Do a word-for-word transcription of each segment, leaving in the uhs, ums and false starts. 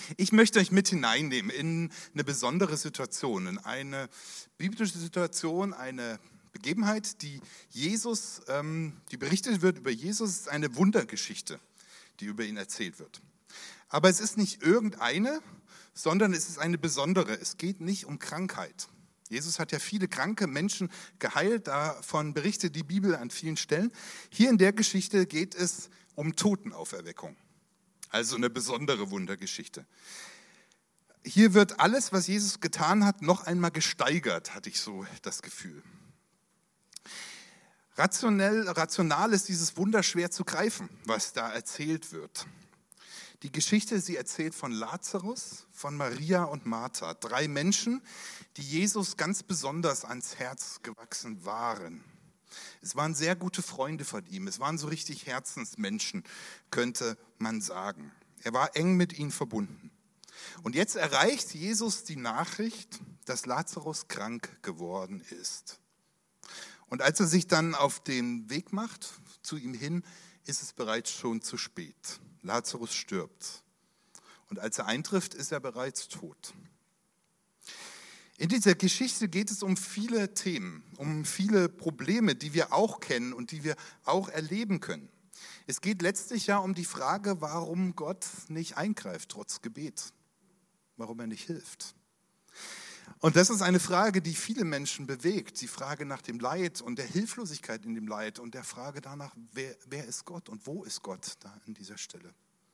Ich möchte euch mit hineinnehmen in eine besondere Situation, in eine biblische Situation, eine Begebenheit, die Jesus, ähm, die berichtet wird über Jesus, ist eine Wundergeschichte, die über ihn erzählt wird. Aber es ist nicht irgendeine, sondern es ist eine besondere. Es geht nicht um Krankheit. Jesus hat ja viele kranke Menschen geheilt, davon berichtet die Bibel an vielen Stellen. Hier in der Geschichte geht es um Totenauferweckung, also eine besondere Wundergeschichte. Hier wird alles, was Jesus getan hat, noch einmal gesteigert, hatte ich so das Gefühl. Rationell, rational ist dieses Wunder schwer zu greifen, was da erzählt wird. Die Geschichte, sie erzählt von Lazarus, von Maria und Martha, drei Menschen, die Jesus ganz besonders ans Herz gewachsen waren. Es waren sehr gute Freunde von ihm, es waren so richtig Herzensmenschen, könnte man sagen. Er war eng mit ihnen verbunden. Und jetzt erreicht Jesus die Nachricht, dass Lazarus krank geworden ist. Und als er sich dann auf den Weg macht, zu ihm hin, ist es bereits schon zu spät. Lazarus stirbt. Und als er eintrifft, ist er bereits tot. In dieser Geschichte geht es um viele Themen, um viele Probleme, die wir auch kennen und die wir auch erleben können. Es geht letztlich ja um die Frage, warum Gott nicht eingreift, trotz Gebet. Warum er nicht hilft. Und das ist eine Frage, die viele Menschen bewegt. Die Frage nach dem Leid und der Hilflosigkeit in dem Leid und der Frage danach, wer, wer ist Gott und wo ist Gott da an dieser Stelle.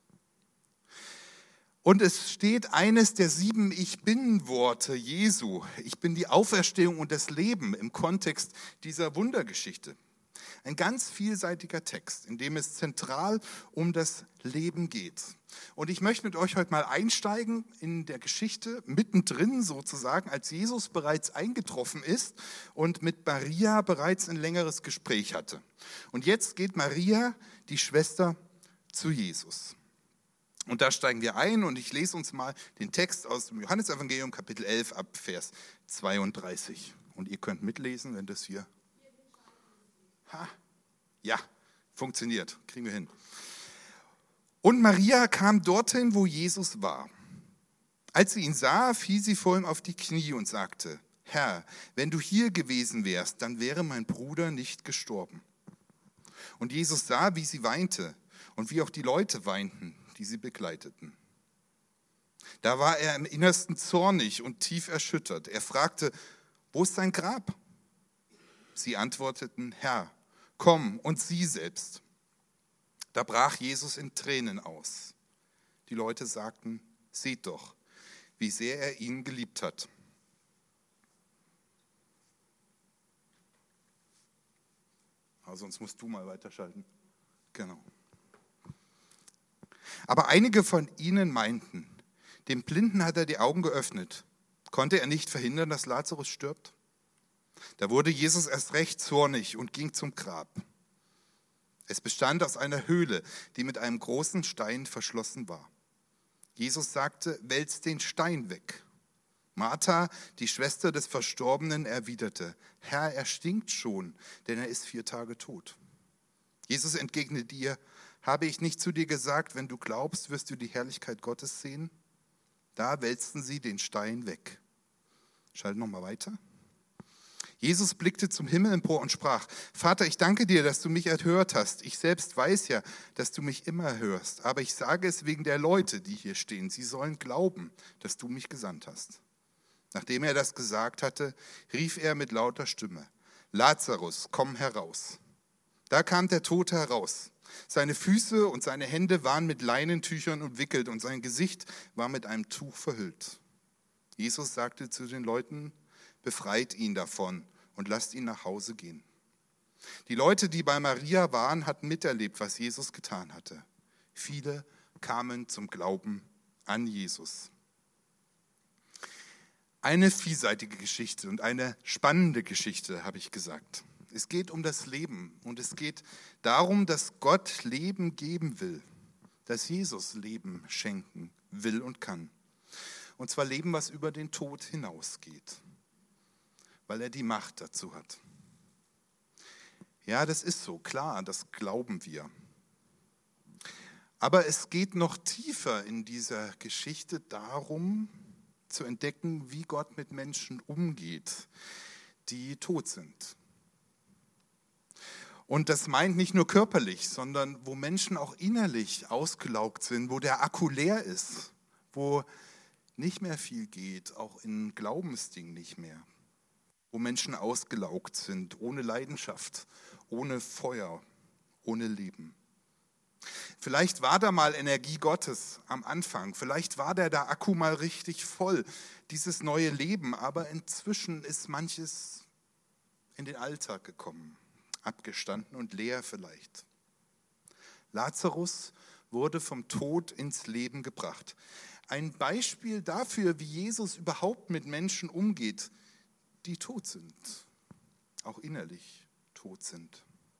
Und es steht eines der sieben Ich-Bin-Worte Jesu. Ich bin die Auferstehung und das Leben im Kontext dieser Wundergeschichte. Ein ganz vielseitiger Text, in dem es zentral um das Leben geht. Und ich möchte mit euch heute mal einsteigen in der Geschichte, mittendrin sozusagen, als Jesus bereits eingetroffen ist und mit Maria bereits ein längeres Gespräch hatte. Und jetzt geht Maria, die Schwester, zu Jesus. Und da steigen wir ein und ich lese uns mal den Text aus dem Johannesevangelium, Kapitel elf, ab Vers zweiunddreißig. Und ihr könnt mitlesen, wenn das hier... Ha, ja, funktioniert, kriegen wir hin. Und Maria kam dorthin, wo Jesus war. Als sie ihn sah, fiel sie vor ihm auf die Knie und sagte, Herr, wenn du hier gewesen wärst, dann wäre mein Bruder nicht gestorben. Und Jesus sah, wie sie weinte und wie auch die Leute weinten, die sie begleiteten. Da war er im Innersten zornig und tief erschüttert. Er fragte, wo ist dein Grab? Sie antworteten, Herr, komm und sieh selbst. Da brach Jesus in Tränen aus. Die Leute sagten, seht doch, wie sehr er ihn geliebt hat. Aber sonst musst du mal weiterschalten. Genau. Aber einige von ihnen meinten, dem Blinden hat er die Augen geöffnet. Konnte er nicht verhindern, dass Lazarus stirbt? Da wurde Jesus erst recht zornig und ging zum Grab. Es bestand aus einer Höhle, die mit einem großen Stein verschlossen war. Jesus sagte, wälzt den Stein weg. Martha, die Schwester des Verstorbenen, erwiderte, Herr, er stinkt schon, denn er ist vier Tage tot. Jesus entgegnete ihr, habe ich nicht zu dir gesagt, wenn du glaubst, wirst du die Herrlichkeit Gottes sehen? Da wälzten sie den Stein weg. Schalt nochmal weiter. Jesus blickte zum Himmel empor und sprach, Vater, ich danke dir, dass du mich erhört hast. Ich selbst weiß ja, dass du mich immer hörst, aber ich sage es wegen der Leute, die hier stehen. Sie sollen glauben, dass du mich gesandt hast. Nachdem er das gesagt hatte, rief er mit lauter Stimme, Lazarus, komm heraus. Da kam der Tote heraus. Seine Füße und seine Hände waren mit Leinentüchern umwickelt und sein Gesicht war mit einem Tuch verhüllt. Jesus sagte zu den Leuten, befreit ihn davon und lasst ihn nach Hause gehen. Die Leute, die bei Maria waren, hatten miterlebt, was Jesus getan hatte. Viele kamen zum Glauben an Jesus. Eine vielseitige Geschichte und eine spannende Geschichte, habe ich gesagt. Es geht um das Leben und es geht darum, dass Gott Leben geben will, dass Jesus Leben schenken will und kann. Und zwar Leben, was über den Tod hinausgeht, weil er die Macht dazu hat. Ja, das ist so, klar, das glauben wir. Aber es geht noch tiefer in dieser Geschichte darum, zu entdecken, wie Gott mit Menschen umgeht, die tot sind. Und das meint nicht nur körperlich, sondern wo Menschen auch innerlich ausgelaugt sind, wo der Akku leer ist, wo nicht mehr viel geht, auch in Glaubensdingen nicht mehr, wo Menschen ausgelaugt sind, ohne Leidenschaft, ohne Feuer, ohne Leben. Vielleicht war da mal Energie Gottes am Anfang, vielleicht war der da Akku mal richtig voll, dieses neue Leben, aber inzwischen ist manches in den Alltag gekommen, abgestanden und leer vielleicht. Lazarus wurde vom Tod ins Leben gebracht. Ein Beispiel dafür, wie Jesus überhaupt mit Menschen umgeht, die tot sind, auch innerlich tot sind.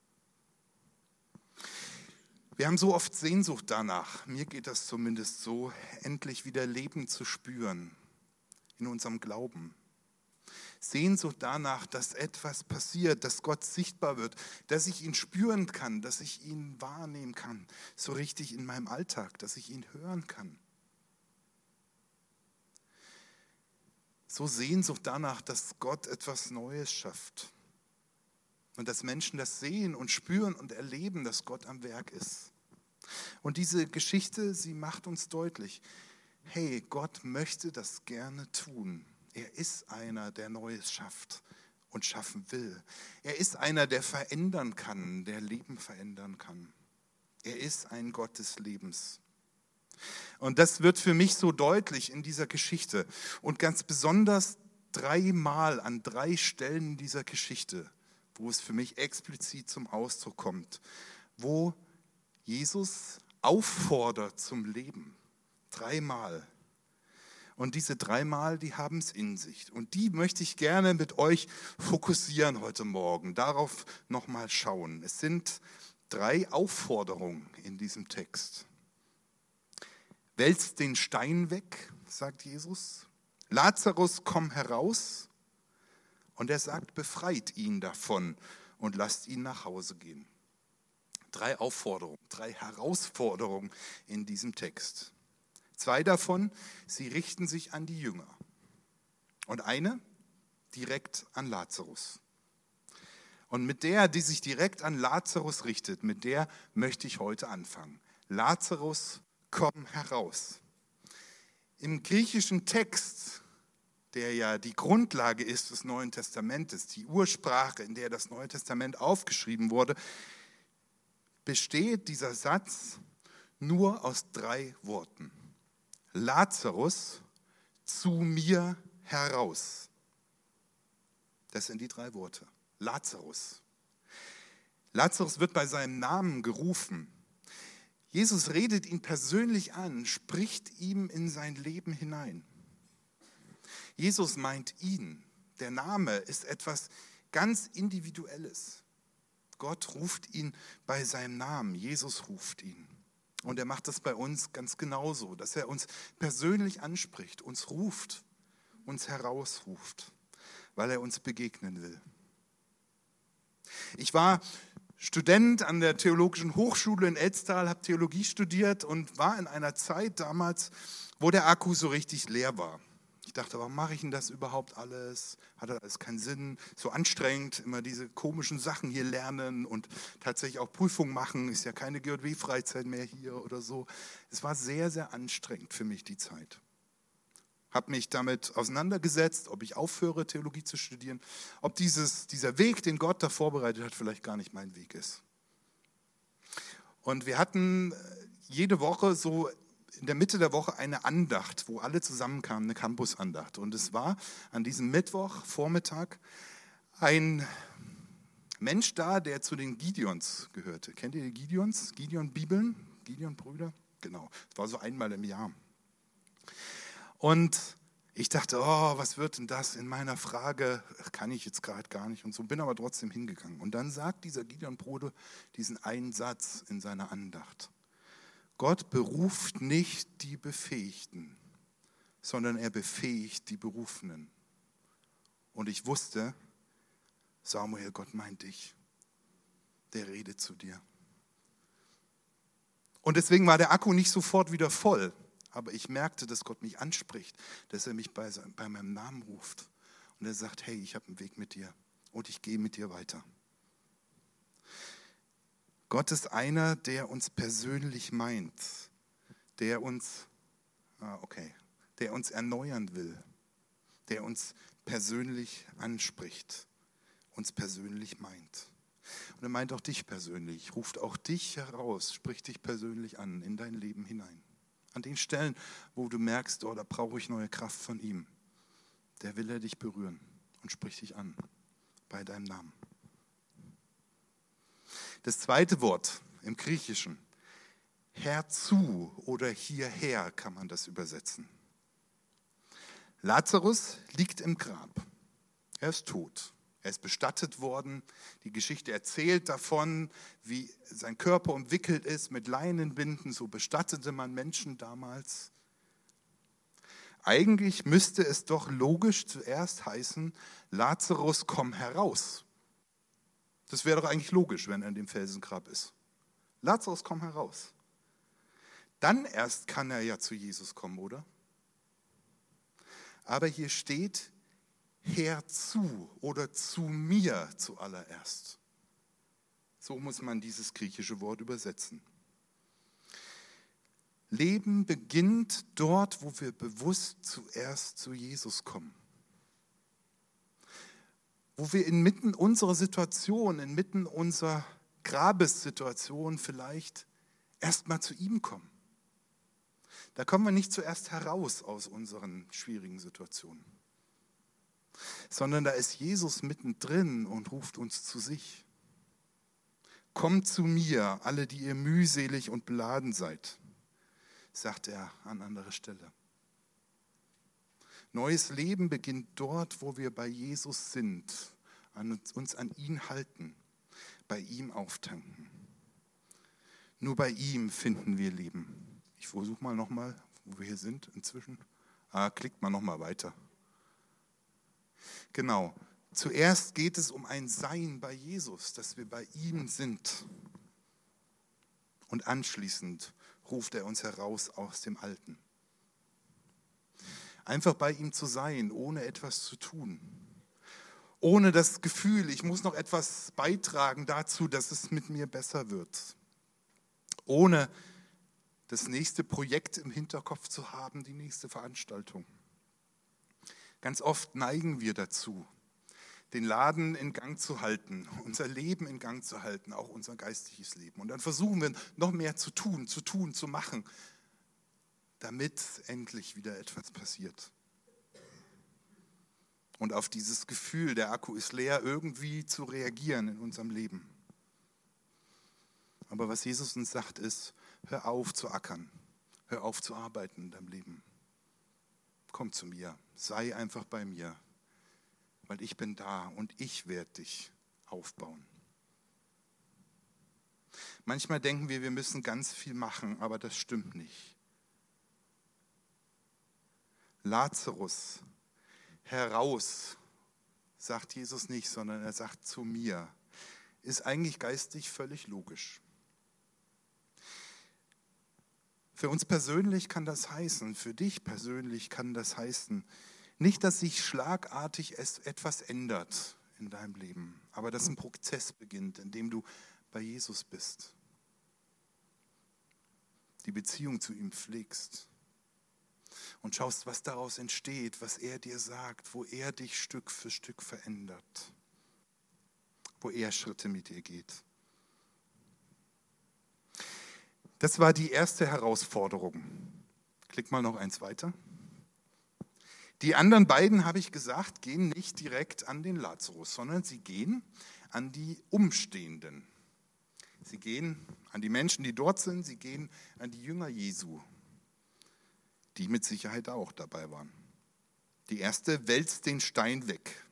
Wir haben so oft Sehnsucht danach, mir geht das zumindest so, endlich wieder Leben zu spüren in unserem Glauben. Sehnsucht danach, dass etwas passiert, dass Gott sichtbar wird, dass ich ihn spüren kann, dass ich ihn wahrnehmen kann, so richtig in meinem Alltag, dass ich ihn hören kann. So Sehnsucht danach, dass Gott etwas Neues schafft. Und dass Menschen das sehen und spüren und erleben, dass Gott am Werk ist. Und diese Geschichte, sie macht uns deutlich, hey, Gott möchte das gerne tun. Er ist einer, der Neues schafft und schaffen will. Er ist einer, der verändern kann, der Leben verändern kann. Er ist ein Gott des Lebens. Und das wird für mich so deutlich in dieser Geschichte. Und ganz besonders dreimal an drei Stellen dieser Geschichte, wo es für mich explizit zum Ausdruck kommt, wo Jesus auffordert zum Leben. Dreimal. Und diese dreimal, die haben es in sich. Und die möchte ich gerne mit euch fokussieren heute Morgen, darauf nochmal schauen. Es sind drei Aufforderungen in diesem Text. Wälzt den Stein weg, sagt Jesus. Lazarus, komm heraus. Und er sagt, befreit ihn davon und lasst ihn nach Hause gehen. Drei Aufforderungen, drei Herausforderungen in diesem Text. Zwei davon, sie richten sich an die Jünger. Und eine direkt an Lazarus. Und mit der, die sich direkt an Lazarus richtet, mit der möchte ich heute anfangen. Lazarus, komm heraus. Im griechischen Text, der ja die Grundlage ist des Neuen Testamentes, die Ursprache, in der das Neue Testament aufgeschrieben wurde, besteht dieser Satz nur aus drei Worten. Lazarus, zu mir heraus. Das sind die drei Worte. Lazarus. Lazarus wird bei seinem Namen gerufen. Jesus redet ihn persönlich an, spricht ihm in sein Leben hinein. Jesus meint ihn. Der Name ist etwas ganz Individuelles. Gott ruft ihn bei seinem Namen. Jesus ruft ihn. Und er macht das bei uns ganz genauso, dass er uns persönlich anspricht, uns ruft, uns herausruft, weil er uns begegnen will. Ich war Student an der Theologischen Hochschule in Elztal, habe Theologie studiert und war in einer Zeit damals, wo der Akku so richtig leer war. Ich dachte, warum mache ich denn das überhaupt alles? Hat alles keinen Sinn? So anstrengend, immer diese komischen Sachen hier lernen und tatsächlich auch Prüfungen machen. Ist ja keine G J W-Freizeit mehr hier oder so. Es war sehr, sehr anstrengend für mich, die Zeit. Habe mich damit auseinandergesetzt, ob ich aufhöre, Theologie zu studieren, ob dieses, dieser Weg, den Gott da vorbereitet hat, vielleicht gar nicht mein Weg ist. Und wir hatten jede Woche so in der Mitte der Woche eine Andacht, wo alle zusammenkamen, eine Campusandacht. Und es war an diesem Mittwochvormittag ein Mensch da, der zu den Gideons gehörte. Kennt ihr die Gideons? Gideon-Bibeln? Gideon-Brüder? Genau, das war so einmal im Jahr. Und ich dachte, oh, was wird denn das in meiner Frage? Kann ich jetzt gerade gar nicht und so, bin aber trotzdem hingegangen. Und dann sagt dieser Gideon-Bruder diesen einen Satz in seiner Andacht. Gott beruft nicht die Befähigten, sondern er befähigt die Berufenen. Und ich wusste, Samuel, Gott meint dich. Der redet zu dir. Und deswegen war der Akku nicht sofort wieder voll. Aber ich merkte, dass Gott mich anspricht, dass er mich bei, bei meinem Namen ruft. Und er sagt, hey, ich habe einen Weg mit dir und ich gehe mit dir weiter. Gott ist einer, der uns persönlich meint, der uns, ah, okay, der uns erneuern will, der uns persönlich anspricht, uns persönlich meint. Und er meint auch dich persönlich, ruft auch dich heraus, spricht dich persönlich an, in dein Leben hinein. An den Stellen, wo du merkst, oh, da brauche ich neue Kraft von ihm, der will er dich berühren und spricht dich an, bei deinem Namen. Das zweite Wort im Griechischen, herzu oder hierher kann man das übersetzen. Lazarus liegt im Grab, er ist tot. Er ist bestattet worden. Die Geschichte erzählt davon, wie sein Körper umwickelt ist mit Leinenbinden. So bestattete man Menschen damals. Eigentlich müsste es doch logisch zuerst heißen, Lazarus, komm heraus. Das wäre doch eigentlich logisch, wenn er in dem Felsengrab ist. Lazarus, komm heraus. Dann erst kann er ja zu Jesus kommen, oder? Aber hier steht, herzu oder zu mir zuallererst. So muss man dieses griechische Wort übersetzen. Leben beginnt dort, wo wir bewusst zuerst zu Jesus kommen. Wo wir inmitten unserer Situation, inmitten unserer Grabessituation vielleicht erstmal zu ihm kommen. Da kommen wir nicht zuerst heraus aus unseren schwierigen Situationen, sondern da ist Jesus mittendrin und ruft uns zu sich. Kommt zu mir, alle, die ihr mühselig und beladen seid, sagt er an anderer Stelle. Neues Leben beginnt dort, wo wir bei Jesus sind, an uns an ihn halten, bei ihm auftanken. Nur bei ihm finden wir Leben. Ich versuche mal nochmal, wo wir hier sind inzwischen. Ah, klickt mal nochmal weiter. Genau, zuerst geht es um ein Sein bei Jesus, dass wir bei ihm sind. Und anschließend ruft er uns heraus aus dem Alten. Einfach bei ihm zu sein, ohne etwas zu tun. Ohne das Gefühl, ich muss noch etwas beitragen dazu, dass es mit mir besser wird. Ohne das nächste Projekt im Hinterkopf zu haben, die nächste Veranstaltung. Ganz oft neigen wir dazu, den Laden in Gang zu halten, unser Leben in Gang zu halten, auch unser geistliches Leben. Und dann versuchen wir noch mehr zu tun, zu tun, zu machen, damit endlich wieder etwas passiert. Und auf dieses Gefühl, der Akku ist leer, irgendwie zu reagieren in unserem Leben. Aber was Jesus uns sagt ist, hör auf zu ackern, hör auf zu arbeiten in deinem Leben. Komm zu mir, sei einfach bei mir, weil ich bin da und ich werde dich aufbauen. Manchmal denken wir, wir müssen ganz viel machen, aber das stimmt nicht. Lazarus, heraus, sagt Jesus nicht, sondern er sagt zu mir, ist eigentlich geistig völlig logisch. Für uns persönlich kann das heißen, für dich persönlich kann das heißen, nicht, dass sich schlagartig etwas ändert in deinem Leben, aber dass ein Prozess beginnt, in dem du bei Jesus bist, die Beziehung zu ihm pflegst und schaust, was daraus entsteht, was er dir sagt, wo er dich Stück für Stück verändert, wo er Schritte mit dir geht. Das war die erste Herausforderung. Klick mal noch eins weiter. Die anderen beiden, habe ich gesagt, gehen nicht direkt an den Lazarus, sondern sie gehen an die Umstehenden. Sie gehen an die Menschen, die dort sind, sie gehen an die Jünger Jesu, die mit Sicherheit auch dabei waren. Die erste wälzt den Stein weg.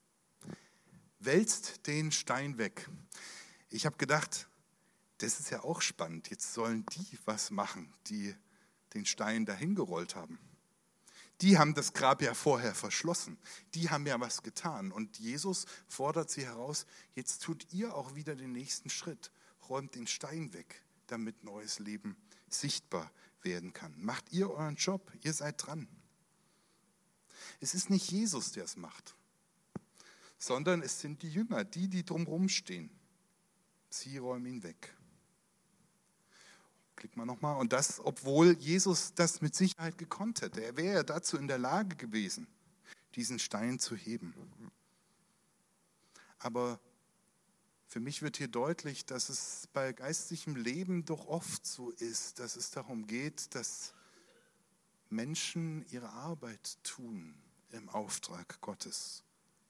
Wälzt den Stein weg. Ich habe gedacht, das ist ja auch spannend. Jetzt sollen die was machen, die den Stein dahin gerollt haben. Die haben das Grab ja vorher verschlossen. Die haben ja was getan. Und Jesus fordert sie heraus, jetzt tut ihr auch wieder den nächsten Schritt. Räumt den Stein weg, damit neues Leben sichtbar werden kann. Macht ihr euren Job, ihr seid dran. Es ist nicht Jesus, der es macht, sondern es sind die Jünger, die, die drumherum stehen. Sie räumen ihn weg. Klick mal nochmal. Und das, obwohl Jesus das mit Sicherheit gekonnt hätte. Er wäre dazu in der Lage gewesen, diesen Stein zu heben. Aber für mich wird hier deutlich, dass es bei geistlichem Leben doch oft so ist, dass es darum geht, dass Menschen ihre Arbeit tun im Auftrag Gottes.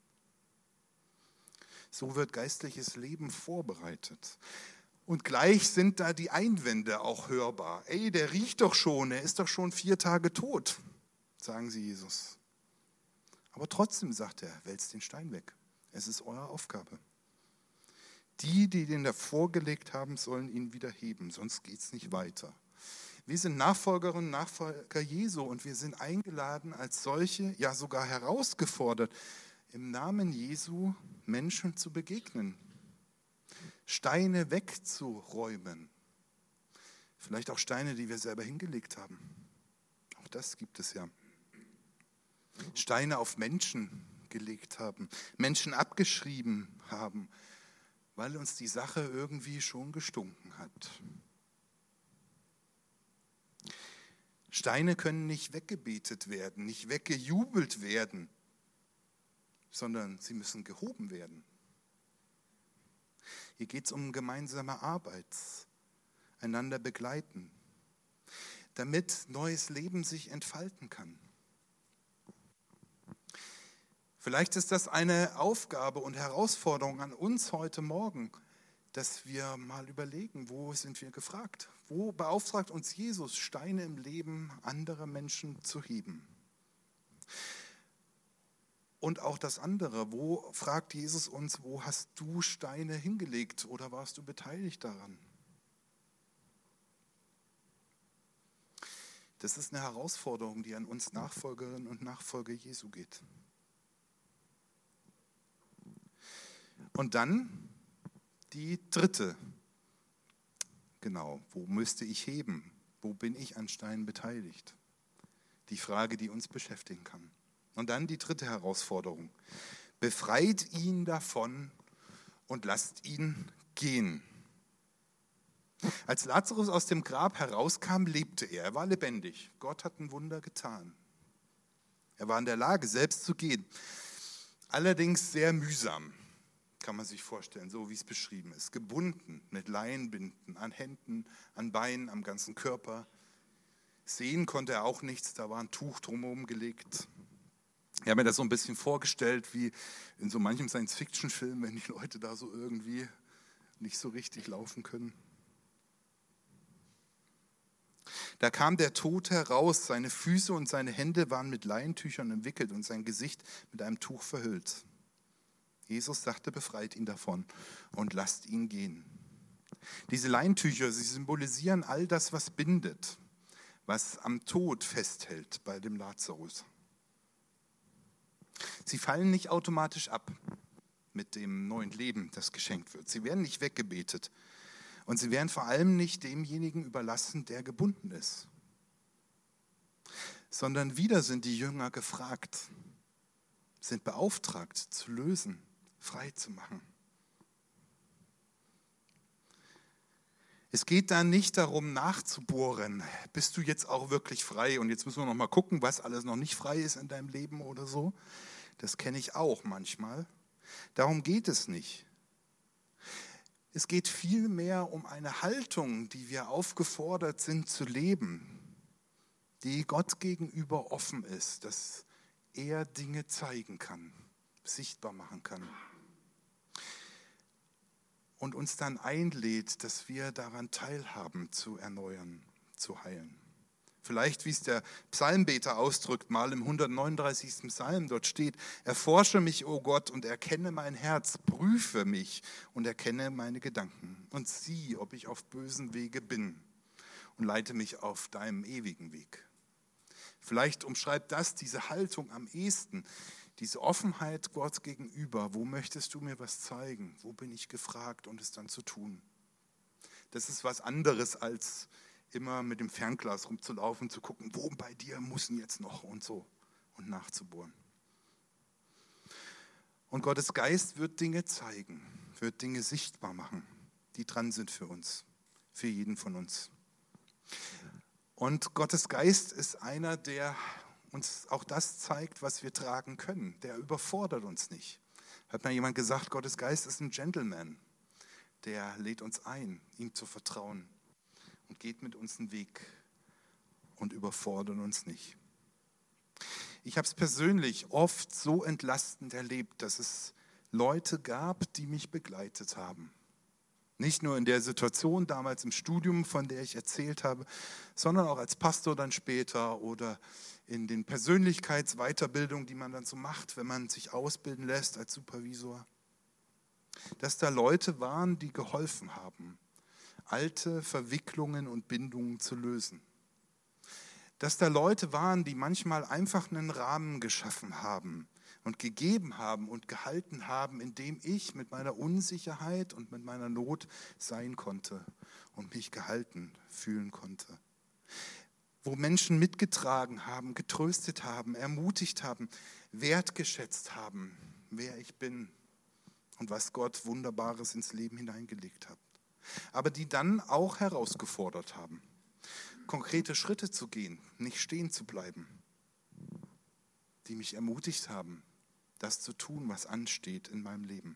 So wird geistliches Leben vorbereitet. Und gleich sind da die Einwände auch hörbar. Ey, der riecht doch schon, er ist doch schon vier Tage tot, sagen sie Jesus. Aber trotzdem sagt er, wälzt den Stein weg. Es ist eure Aufgabe. Die, die den davor gelegt haben, sollen ihn wieder heben, sonst geht es nicht weiter. Wir sind Nachfolgerinnen und Nachfolger Jesu und wir sind eingeladen als solche, ja sogar herausgefordert, im Namen Jesu Menschen zu begegnen, Steine wegzuräumen. Vielleicht auch Steine, die wir selber hingelegt haben. Auch das gibt es ja. Steine auf Menschen gelegt haben, Menschen abgeschrieben haben, weil uns die Sache irgendwie schon gestunken hat. Steine können nicht weggebetet werden, nicht weggejubelt werden, sondern sie müssen gehoben werden. Hier geht es um gemeinsame Arbeit, einander begleiten, damit neues Leben sich entfalten kann. Vielleicht ist das eine Aufgabe und Herausforderung an uns heute Morgen, dass wir mal überlegen, wo sind wir gefragt? Wo beauftragt uns Jesus, Steine im Leben anderer Menschen zu heben? Und auch das andere, wo fragt Jesus uns, wo hast du Steine hingelegt oder warst du beteiligt daran? Das ist eine Herausforderung, die an uns Nachfolgerinnen und Nachfolger Jesu geht. Und dann die dritte, genau, wo müsste ich heben? Wo bin ich an Steinen beteiligt? Die Frage, die uns beschäftigen kann. Und dann die dritte Herausforderung. Befreit ihn davon und lasst ihn gehen. Als Lazarus aus dem Grab herauskam, lebte er. Er war lebendig. Gott hat ein Wunder getan. Er war in der Lage, selbst zu gehen. Allerdings sehr mühsam, kann man sich vorstellen, so wie es beschrieben ist. Gebunden mit Leinenbinden an Händen, an Beinen, am ganzen Körper. Sehen konnte er auch nichts, da war ein Tuch drumherum gelegt. Ich habe mir das so ein bisschen vorgestellt, wie in so manchem Science-Fiction-Film, wenn die Leute da so irgendwie nicht so richtig laufen können. Da kam der Tod heraus, seine Füße und seine Hände waren mit Leinentüchern umwickelt und sein Gesicht mit einem Tuch verhüllt. Jesus sagte, befreit ihn davon und lasst ihn gehen. Diese Leintücher, sie symbolisieren all das, was bindet, was am Tod festhält bei dem Lazarus. Sie fallen nicht automatisch ab mit dem neuen Leben, das geschenkt wird. Sie werden nicht weggebetet und sie werden vor allem nicht demjenigen überlassen, der gebunden ist. Sondern wieder sind die Jünger gefragt, sind beauftragt zu lösen, frei zu machen. Es geht da nicht darum, nachzubohren, bist du jetzt auch wirklich frei? Und jetzt müssen wir noch mal gucken, was alles noch nicht frei ist in deinem Leben oder so. Das kenne ich auch manchmal. Darum geht es nicht. Es geht vielmehr um eine Haltung, die wir aufgefordert sind zu leben, die Gott gegenüber offen ist, dass er Dinge zeigen kann, sichtbar machen kann. Und uns dann einlädt, dass wir daran teilhaben, zu erneuern, zu heilen. Vielleicht, wie es der Psalmbeter ausdrückt, mal im hundertneununddreißigsten Psalm, dort steht, erforsche mich, o Gott, und erkenne mein Herz, prüfe mich und erkenne meine Gedanken und sieh, ob ich auf bösen Wege bin und leite mich auf deinem ewigen Weg. Vielleicht umschreibt das diese Haltung am ehesten, diese Offenheit Gott gegenüber. Wo möchtest du mir was zeigen? Wo bin ich gefragt, um es dann zu tun? Das ist was anderes, als immer mit dem Fernglas rumzulaufen, zu gucken, wo bei dir muss denn jetzt noch und so und nachzubohren. Und Gottes Geist wird Dinge zeigen, wird Dinge sichtbar machen, die dran sind für uns, für jeden von uns. Und Gottes Geist ist einer, der uns auch das zeigt, was wir tragen können. Der überfordert uns nicht. Hat mal jemand gesagt, Gottes Geist ist ein Gentleman. Der lädt uns ein, ihm zu vertrauen und geht mit uns einen Weg und überfordert uns nicht. Ich habe es persönlich oft so entlastend erlebt, dass es Leute gab, die mich begleitet haben. Nicht nur in der Situation damals im Studium, von der ich erzählt habe, sondern auch als Pastor dann später oder in den Persönlichkeitsweiterbildungen, die man dann so macht, wenn man sich ausbilden lässt als Supervisor. Dass da Leute waren, die geholfen haben, alte Verwicklungen und Bindungen zu lösen. Dass da Leute waren, die manchmal einfach einen Rahmen geschaffen haben und gegeben haben und gehalten haben, in dem ich mit meiner Unsicherheit und mit meiner Not sein konnte und mich gehalten fühlen konnte. Wo Menschen mitgetragen haben, getröstet haben, ermutigt haben, wertgeschätzt haben, wer ich bin und was Gott Wunderbares ins Leben hineingelegt hat. Aber die dann auch herausgefordert haben, konkrete Schritte zu gehen, nicht stehen zu bleiben, die mich ermutigt haben, das zu tun, was ansteht in meinem Leben.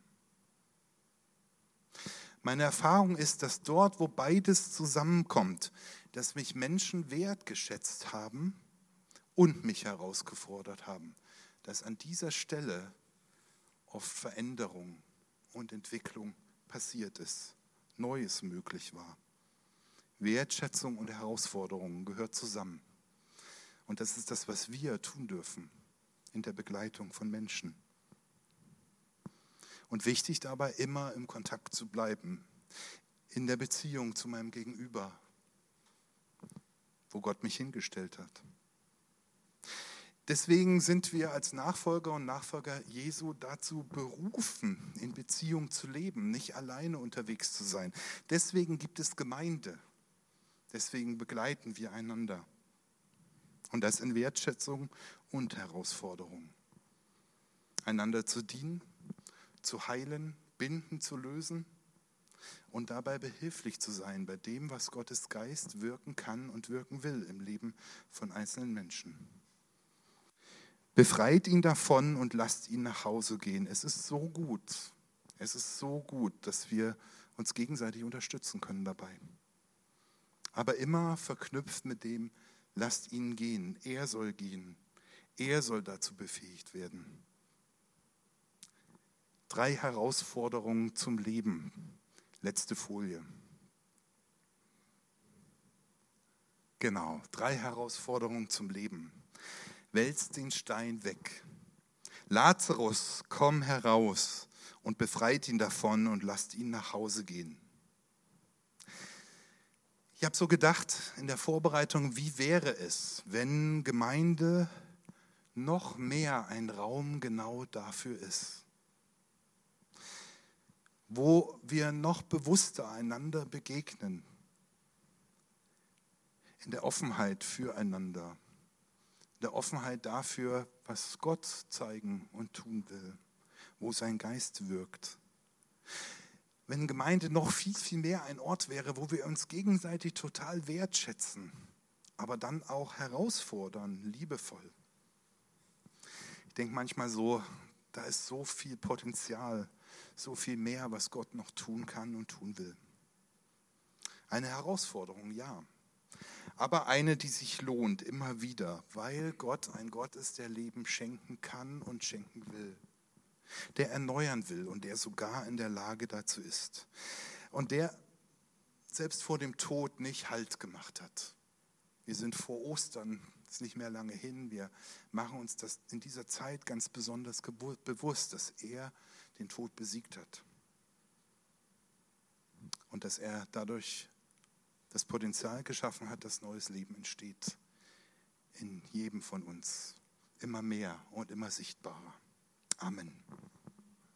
Meine Erfahrung ist, dass dort, wo beides zusammenkommt, dass mich Menschen wertgeschätzt haben und mich herausgefordert haben, dass an dieser Stelle oft Veränderung und Entwicklung passiert ist, Neues möglich war. Wertschätzung und Herausforderungen gehört zusammen. Und das ist das, was wir tun dürfen in der Begleitung von Menschen. Und wichtig dabei, immer im Kontakt zu bleiben, in der Beziehung zu meinem Gegenüber, wo Gott mich hingestellt hat. Deswegen sind wir als Nachfolger und Nachfolger Jesu dazu berufen, in Beziehung zu leben, nicht alleine unterwegs zu sein. Deswegen gibt es Gemeinde. Deswegen begleiten wir einander. Und das in Wertschätzung und Herausforderung. Einander zu dienen, zu heilen, Binden zu lösen und dabei behilflich zu sein bei dem, was Gottes Geist wirken kann und wirken will im Leben von einzelnen Menschen. Befreit ihn davon und lasst ihn nach Hause gehen. Es ist so gut, es ist so gut, dass wir uns gegenseitig unterstützen können dabei. Aber immer verknüpft mit dem, lasst ihn gehen, er soll gehen, er soll dazu befähigt werden. Drei Herausforderungen zum Leben. Letzte Folie. Genau, drei Herausforderungen zum Leben. Wälzt den Stein weg. Lazarus, komm heraus und befreit ihn davon und lasst ihn nach Hause gehen. Ich habe so gedacht in der Vorbereitung, wie wäre es, wenn Gemeinde noch mehr ein Raum genau dafür ist, wo wir noch bewusster einander begegnen, in der Offenheit füreinander, in der Offenheit dafür, was Gott zeigen und tun will, wo sein Geist wirkt. Wenn Gemeinde noch viel, viel mehr ein Ort wäre, wo wir uns gegenseitig total wertschätzen, aber dann auch herausfordern, liebevoll. Ich denke manchmal so, da ist so viel Potenzial, so viel mehr, was Gott noch tun kann und tun will. Eine Herausforderung, ja, aber eine, die sich lohnt, immer wieder, weil Gott ein Gott ist, der Leben schenken kann und schenken will. Der erneuern will und der sogar in der Lage dazu ist. Und der selbst vor dem Tod nicht Halt gemacht hat. Wir sind vor Ostern, das ist nicht mehr lange hin, wir machen uns das in dieser Zeit ganz besonders bewusst, dass er den Tod besiegt hat. Und dass er dadurch das Potenzial geschaffen hat, dass neues Leben entsteht. In jedem von uns. Immer mehr und immer sichtbarer. Amen.